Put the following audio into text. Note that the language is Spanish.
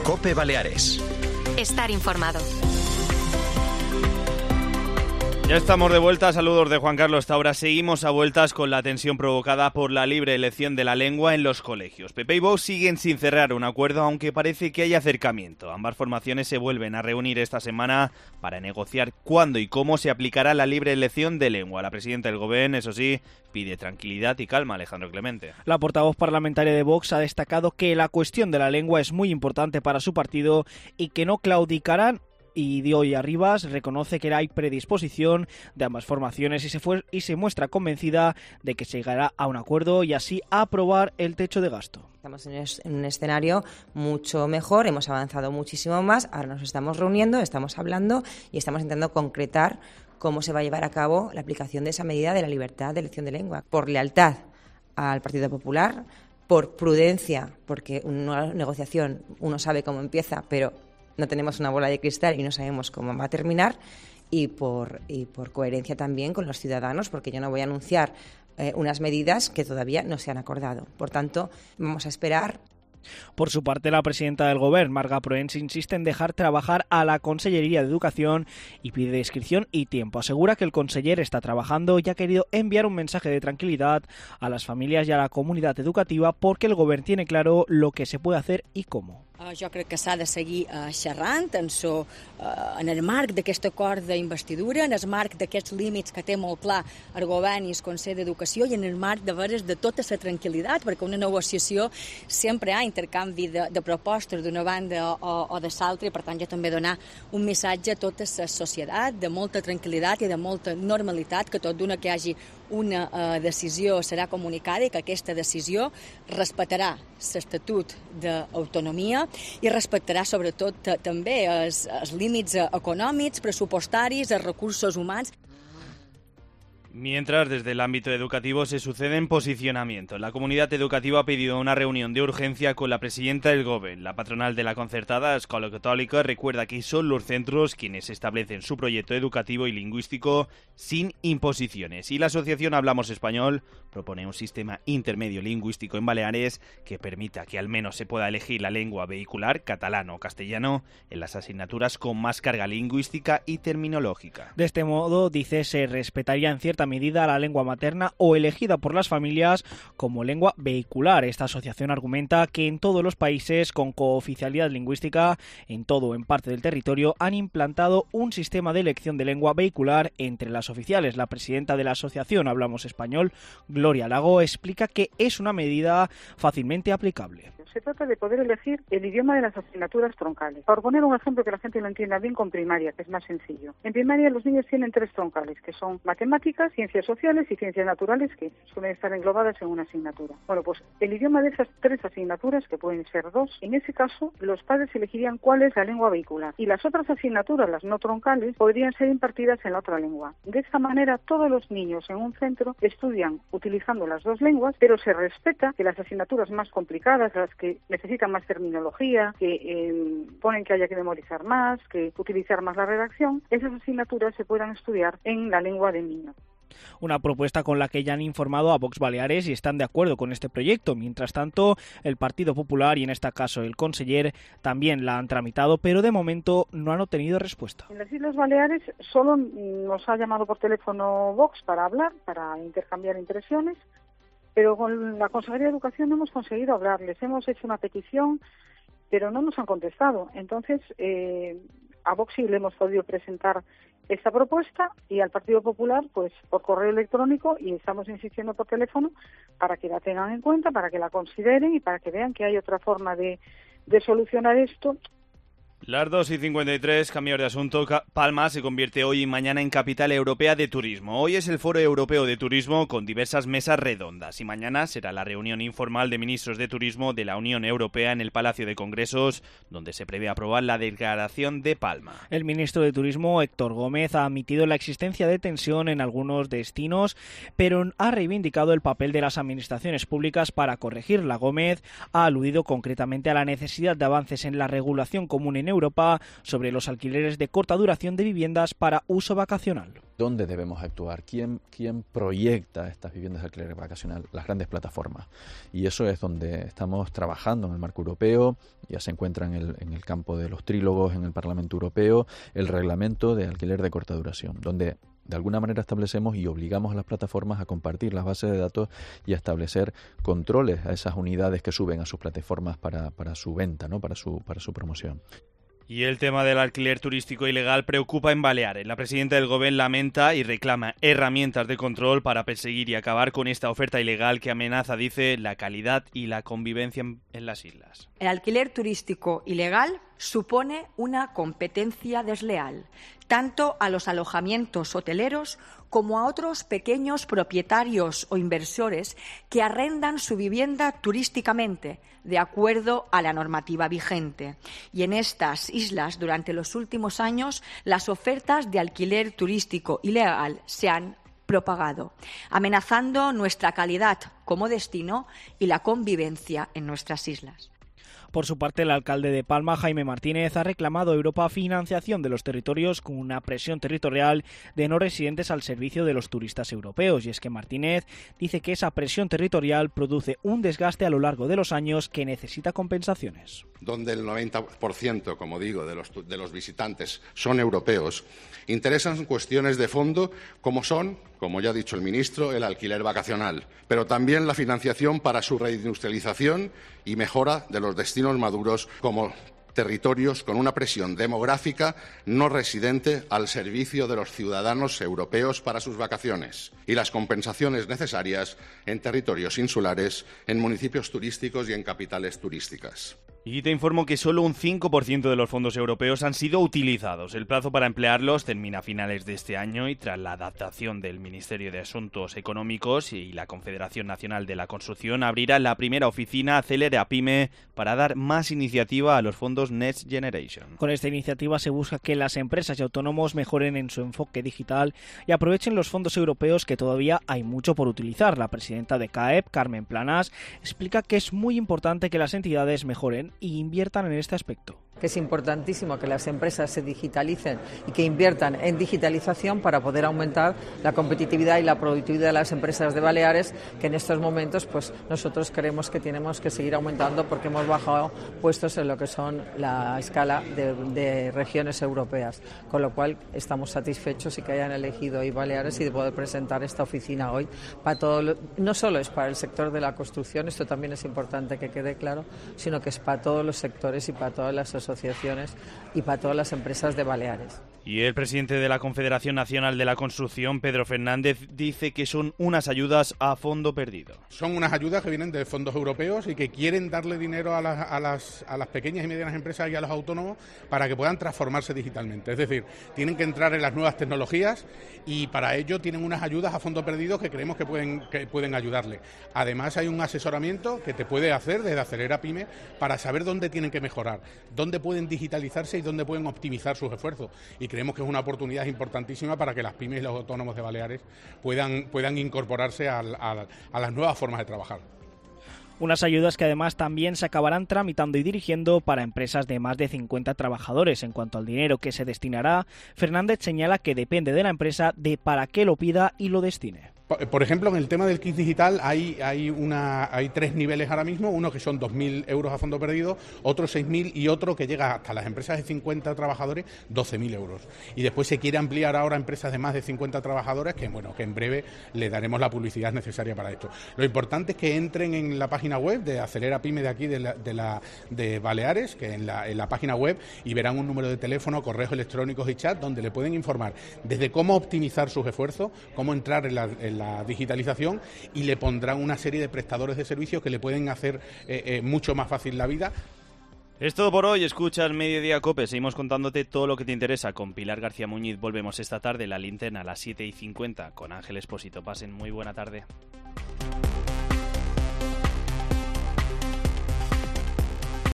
COPE Baleares. Estar informado. Ya estamos de vuelta, saludos de Juan Carlos Taura. Seguimos a vueltas con la tensión provocada por la libre elección de la lengua en los colegios. PP y Vox siguen sin cerrar un acuerdo, aunque parece que hay acercamiento. Ambas formaciones se vuelven a reunir esta semana para negociar cuándo y cómo se aplicará la libre elección de lengua. La presidenta del Gobierno, eso sí, pide tranquilidad y calma. Alejandro Clemente. La portavoz parlamentaria de Vox ha destacado que la cuestión de la lengua es muy importante para su partido y que no claudicarán. Y de hoy Arribas reconoce que hay predisposición de ambas formaciones y se muestra convencida de que se llegará a un acuerdo y así a aprobar el techo de gasto. Estamos en un escenario mucho mejor, hemos avanzado muchísimo más, ahora nos estamos reuniendo, estamos hablando y estamos intentando concretar cómo se va a llevar a cabo la aplicación de esa medida de la libertad de elección de lengua. Por lealtad al Partido Popular, por prudencia, porque una negociación uno sabe cómo empieza, pero no tenemos una bola de cristal y no sabemos cómo va a terminar, y por coherencia también con los ciudadanos, porque yo no voy a anunciar unas medidas que todavía no se han acordado. Por tanto, vamos a esperar. Por su parte, la presidenta del Gobierno, Marga Proens, insiste en dejar trabajar a la Consellería de Educación y pide discreción y tiempo. Asegura que el conseller está trabajando y ha querido enviar un mensaje de tranquilidad a las familias y a la comunidad educativa porque el Gobierno tiene claro lo que se puede hacer y cómo. Jo crec que s'ha de seguir xerrant en el marc d'aquest acord d'investidura, en el marc d'aquests límits que té molt clar el Govern i el Consell d'Educació i en el marc de veres de tota la tranquil·litat, perquè una negociació sempre hi ha intercanvi de propostes d'una banda o de l'altra i per tant jo també donar un missatge a tota la societat de molta tranquil·litat i de molta normalitat, que tot d'una que hi hagi una decisió serà comunicada i que aquesta decisió respectarà l'Estatut d'autonomia i respectarà sobretot també els límits econòmics, pressupostaris, els recursos humans. Mientras, desde el ámbito educativo se suceden posicionamientos. La comunidad educativa ha pedido una reunión de urgencia con la presidenta del Gobierno. La patronal de la concertada, Escola Católica, recuerda que son los centros quienes establecen su proyecto educativo y lingüístico sin imposiciones. Y la asociación Hablamos Español propone un sistema intermedio lingüístico en Baleares que permita que al menos se pueda elegir la lengua vehicular, catalán o castellano, en las asignaturas con más carga lingüística y terminológica. De este modo, dice, se respetaría en cierta medida la lengua materna o elegida por las familias como lengua vehicular. Esta asociación argumenta que en todos los países con cooficialidad lingüística, en todo o en parte del territorio, han implantado un sistema de elección de lengua vehicular entre las oficiales. La presidenta de la asociación Hablamos Español, Gloria Lago, explica que es una medida fácilmente aplicable. Se trata de poder elegir el idioma de las asignaturas troncales. Por poner un ejemplo que la gente lo entienda bien, con primaria, que es más sencillo. En primaria los niños tienen 3 troncales, que son matemáticas, ciencias sociales y ciencias naturales, que suelen estar englobadas en una asignatura. Bueno, pues el idioma de esas 3 asignaturas, que pueden ser 2, en ese caso los padres elegirían cuál es la lengua vehicular. Y las otras asignaturas, las no troncales, podrían ser impartidas en la otra lengua. De esta manera, todos los niños en un centro estudian utilizando las 2 lenguas, pero se respeta que las asignaturas más complicadas, las que necesitan más terminología, que ponen que haya que memorizar más, que utilizar más la redacción, esas asignaturas se puedan estudiar en la lengua del niño. Una propuesta con la que ya han informado a Vox Baleares y están de acuerdo con este proyecto. Mientras tanto, el Partido Popular y en este caso el conseller también la han tramitado, pero de momento no han obtenido respuesta. En las Islas Baleares solo nos ha llamado por teléfono Vox para hablar, para intercambiar impresiones, pero con la Consejería de Educación no hemos conseguido hablar. Les hemos hecho una petición, pero no nos han contestado. Entonces, a Vox sí le hemos podido presentar esta propuesta y al Partido Popular pues por correo electrónico, y estamos insistiendo por teléfono para que la tengan en cuenta, para que la consideren y para que vean que hay otra forma de solucionar esto. Las 2:53, cambios de asunto. Palma se convierte hoy y mañana en capital europea de turismo. Hoy es el Foro Europeo de Turismo con diversas mesas redondas y mañana será la reunión informal de ministros de turismo de la Unión Europea en el Palacio de Congresos, donde se prevé aprobar la declaración de Palma. El ministro de Turismo, Héctor Gómez, ha admitido la existencia de tensión en algunos destinos, pero ha reivindicado el papel de las administraciones públicas para corregirla. Gómez ha aludido concretamente a la necesidad de avances en la regulación común en Europa sobre los alquileres de corta duración de viviendas para uso vacacional. ¿Dónde debemos actuar? ¿Quién proyecta estas viviendas de alquiler vacacional? Las grandes plataformas. Y eso es donde estamos trabajando en el marco europeo. Ya se encuentra en el campo de los trílogos en el Parlamento Europeo el reglamento de alquiler de corta duración, donde de alguna manera establecemos y obligamos a las plataformas a compartir las bases de datos y a establecer controles a esas unidades que suben a sus plataformas para su venta, ¿no? para su promoción. Y el tema del alquiler turístico ilegal preocupa en Baleares. La presidenta del Gobierno lamenta y reclama herramientas de control para perseguir y acabar con esta oferta ilegal que amenaza, dice, la calidad y la convivencia en las islas. El alquiler turístico ilegal supone una competencia desleal, tanto a los alojamientos hoteleros como a otros pequeños propietarios o inversores que arrendan su vivienda turísticamente, de acuerdo a la normativa vigente. Y en estas islas, durante los últimos años, las ofertas de alquiler turístico ilegal se han propagado, amenazando nuestra calidad como destino y la convivencia en nuestras islas. Por su parte, el alcalde de Palma, Jaime Martínez, ha reclamado a Europa financiación de los territorios con una presión territorial de no residentes al servicio de los turistas europeos. Y es que Martínez dice que esa presión territorial produce un desgaste a lo largo de los años que necesita compensaciones. Donde el 90%, como digo, de los visitantes son europeos, interesan cuestiones de fondo como son, como ya ha dicho el ministro, el alquiler vacacional, pero también la financiación para su reindustrialización y mejora de los destinos maduros como territorios con una presión demográfica no residente al servicio de los ciudadanos europeos para sus vacaciones y las compensaciones necesarias en territorios insulares, en municipios turísticos y en capitales turísticas. Y te informo que solo un 5% de los fondos europeos han sido utilizados. El plazo para emplearlos termina a finales de este año y tras la adaptación del Ministerio de Asuntos Económicos y la Confederación Nacional de la Construcción abrirá la primera oficina Acelera Pyme para dar más iniciativa a los fondos Next Generation. Con esta iniciativa se busca que las empresas y autónomos mejoren en su enfoque digital y aprovechen los fondos europeos, que todavía hay mucho por utilizar. La presidenta de CAEP, Carmen Planas, explica que es muy importante que las entidades mejoren y inviertan en este aspecto. Que es importantísimo que las empresas se digitalicen y que inviertan en digitalización para poder aumentar la competitividad y la productividad de las empresas de Baleares, que en estos momentos pues nosotros creemos que tenemos que seguir aumentando porque hemos bajado puestos en lo que son la escala de regiones europeas, con lo cual estamos satisfechos y que hayan elegido hoy Baleares y de poder presentar esta oficina hoy para todo, no solo es para el sector de la construcción, esto también es importante que quede claro, sino que es para todos los sectores y para todas las asociaciones y para todas las empresas de Baleares. Y el presidente de la Confederación Nacional de la Construcción, Pedro Fernández, dice que son unas ayudas a fondo perdido. Son unas ayudas que vienen de fondos europeos y que quieren darle dinero a las pequeñas y medianas empresas y a los autónomos para que puedan transformarse digitalmente. Es decir, tienen que entrar en las nuevas tecnologías y para ello tienen unas ayudas a fondo perdido que creemos que pueden ayudarle. Además, hay un asesoramiento que te puede hacer desde Acelera Pyme para saber dónde tienen que mejorar, dónde pueden digitalizarse y dónde pueden optimizar sus esfuerzos. Y creemos que es una oportunidad importantísima para que las pymes y los autónomos de Baleares puedan incorporarse a las nuevas formas de trabajar. Unas ayudas que además también se acabarán tramitando y dirigiendo para empresas de más de 50 trabajadores. En cuanto al dinero que se destinará, Fernández señala que depende de la empresa de para qué lo pida y lo destine. Por ejemplo, en el tema del kit digital hay 3 niveles ahora mismo, uno que son 2.000 euros a fondo perdido, otro 6.000 y otro que llega hasta las empresas de 50 trabajadores, 12.000 euros. Y después se quiere ampliar ahora a empresas de más de 50 trabajadores, que en breve le daremos la publicidad necesaria para esto. Lo importante es que entren en la página web de Acelera Pyme de aquí, de Baleares, que en la página web, y verán un número de teléfono, correos electrónicos y chat, donde le pueden informar desde cómo optimizar sus esfuerzos, cómo entrar en la digitalización, y le pondrán una serie de prestadores de servicios que le pueden hacer mucho más fácil la vida. Es todo por hoy. Escuchas Mediodía Cope. Seguimos contándote todo lo que te interesa. Con Pilar García Muñiz volvemos esta tarde. La linterna a las 7:50 con Ángel Expósito. Pasen muy buena tarde.